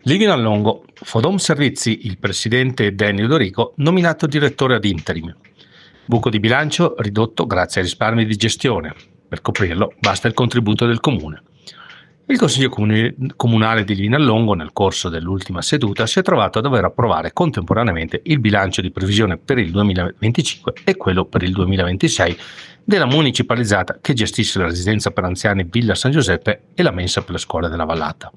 Livio Allongo, Fodom Servizi, il presidente Danny Dorigo, nominato direttore ad interim. Buco di bilancio ridotto grazie ai risparmi di gestione. Per coprirlo basta il contributo del comune. Il Consiglio Comunale di Livio Allongo, nel corso dell'ultima seduta, si è trovato a dover approvare contemporaneamente il bilancio di previsione per il 2025 e quello per il 2026 della municipalizzata che gestisce la residenza per anziani Villa San Giuseppe e la mensa per le scuole della Vallata.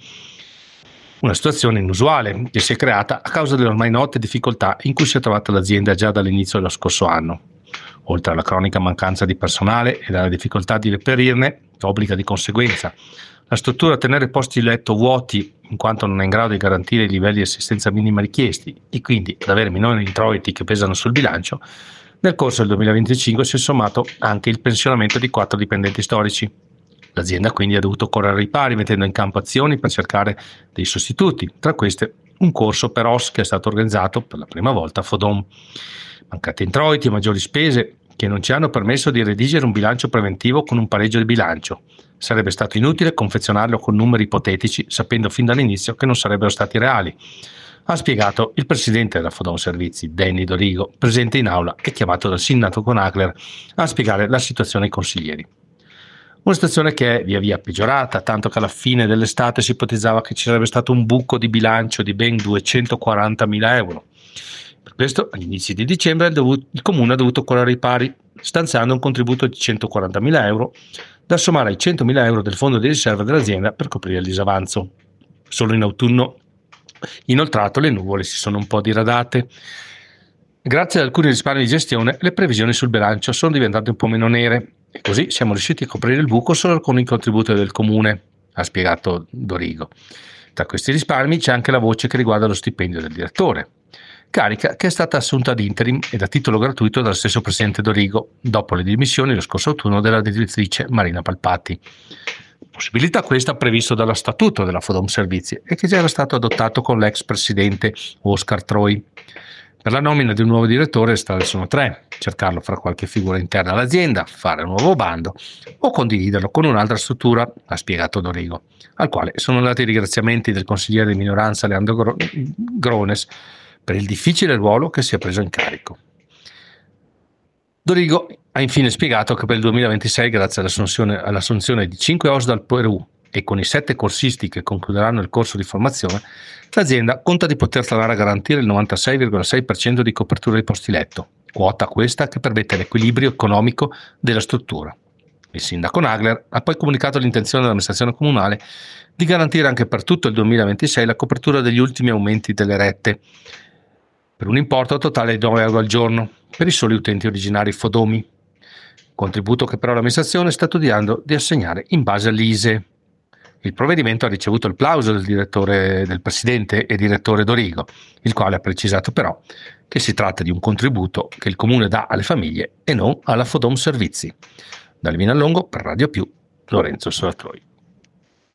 Una situazione inusuale che si è creata a causa delle ormai note difficoltà in cui si è trovata l'azienda già dall'inizio dello scorso anno. Oltre alla cronica mancanza di personale e alla difficoltà di reperirne, che obbliga di conseguenza la struttura a tenere posti letto vuoti in quanto non è in grado di garantire i livelli di assistenza minima richiesti e quindi ad avere minori introiti che pesano sul bilancio, nel corso del 2025 si è sommato anche il pensionamento di 4 dipendenti storici. L'azienda quindi ha dovuto correre ai ripari mettendo in campo azioni per cercare dei sostituti, tra queste un corso per OS che è stato organizzato per la prima volta a Fodom. Mancati introiti e maggiori spese che non ci hanno permesso di redigere un bilancio preventivo con un pareggio di bilancio. Sarebbe stato inutile confezionarlo con numeri ipotetici sapendo fin dall'inizio che non sarebbero stati reali, ha spiegato il presidente della Fodom Servizi, Danny Dorigo, presente in aula e chiamato dal sindaco Nagler a spiegare la situazione ai consiglieri. Una situazione che è via via peggiorata, tanto che alla fine dell'estate si ipotizzava che ci sarebbe stato un buco di bilancio di ben 240.000 euro. Per questo, agli inizi di dicembre, il Comune ha dovuto correre ai pari, stanziando un contributo di 140.000 euro da sommare ai 100.000 euro del fondo di riserva dell'azienda per coprire il disavanzo. Solo in autunno, inoltrato, le nuvole si sono un po' diradate. Grazie ad alcuni risparmi di gestione, le previsioni sul bilancio sono diventate un po' meno nere. E così siamo riusciti a coprire il buco solo con il contributo del comune, ha spiegato Dorigo. Tra questi risparmi c'è anche la voce che riguarda lo stipendio del direttore, carica che è stata assunta ad interim e a titolo gratuito dal stesso presidente Dorigo, dopo le dimissioni lo scorso autunno della direttrice Marina Palpatti. Possibilità questa prevista dallo statuto della Fodom Servizi e che già era stato adottato con l'ex presidente Oscar Troi. Per la nomina di un nuovo direttore le strade sono tre: cercarlo fra qualche figura interna all'azienda, fare un nuovo bando o condividerlo con un'altra struttura, ha spiegato Dorigo, al quale sono andati i ringraziamenti del consigliere di minoranza Leandro Grones per il difficile ruolo che si è preso in carico. Dorigo ha infine spiegato che per il 2026, grazie all'assunzione di 5 OS dal Perù e con i 7 corsisti che concluderanno il corso di formazione, l'azienda conta di poter tornare a garantire il 96,6% di copertura di posti letto, quota questa che permette l'equilibrio economico della struttura. Il sindaco Nagler ha poi comunicato l'intenzione dell'amministrazione comunale di garantire anche per tutto il 2026 la copertura degli ultimi aumenti delle rette, per un importo totale di 9 euro al giorno per i soli utenti originari Fodomi, contributo che però l'amministrazione sta studiando di assegnare in base all'ISEE. Il provvedimento ha ricevuto il plauso del presidente e direttore Dorigo, il quale ha precisato però che si tratta di un contributo che il comune dà alle famiglie e non alla Fodom Servizi. Da Livio Allongo per Radio Più, Lorenzo Solatroi.